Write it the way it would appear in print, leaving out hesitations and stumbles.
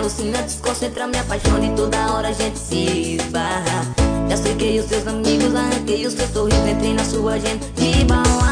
alucina, desconcentra, me apaixona e toda hora a gente se esbarra. Já cerquei os teus amigos, arranquei os teus sorrisos, entrei na sua agenda de balada.